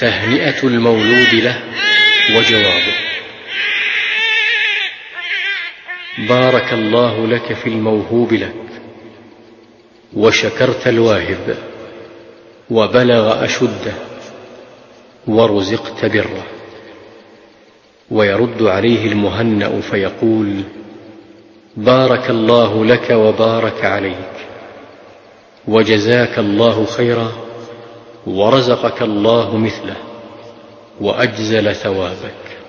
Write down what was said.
تهنئة المولود له وجوابه: بارك الله لك في الموهوب لك، وشكرت الواهب، وبلغ أشده، ورزقت بره. ويرد عليه المهنأ فيقول: بارك الله لك وبارك عليك، وجزاك الله خيرا، ورزقك الله مثله، وأجزل ثوابك.